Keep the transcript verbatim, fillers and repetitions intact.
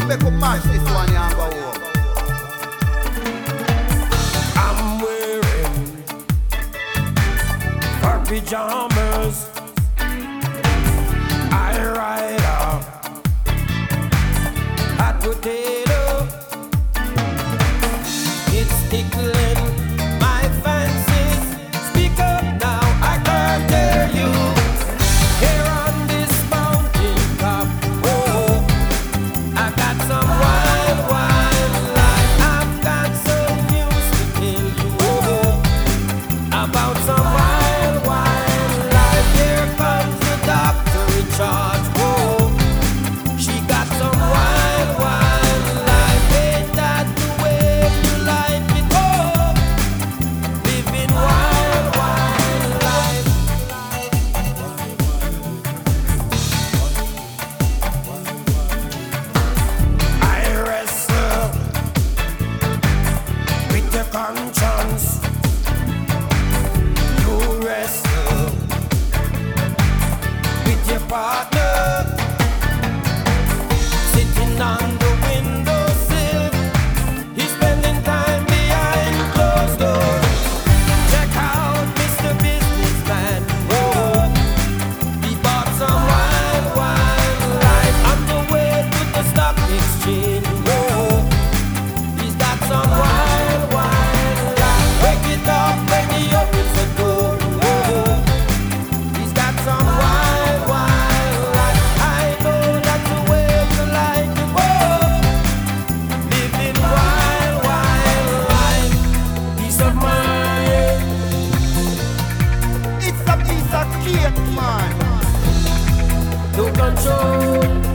make up match this one, young go home. I'm wearing fur pajamas. I ride a hot potato. It's tickling my fancies. Speak up now, I can't hear you. Here on this mountain top, oh, I've got some wild, wild life. I've got some news to tell you, oh, about some wild, wild life. Here comes the doctor in charge, oh, she got some wild, wild life. Ain't that the way you like it, oh, living wild, wild life. I wrestle with your conscience. You wrestle with your partner, sitting on the windowsill. He's spending time behind closed doors. Check out Mister Businessman. Oh, he bought some wild, wild life on the way to the stock exchange. Oh, he's got some wild, wild life. Break it up when he opens the door. Oh, he's got some wild, wild life. I know that's the way you like it. Oh, living wild, wild life. Peace of mind. It's a piece of cake, man. No control.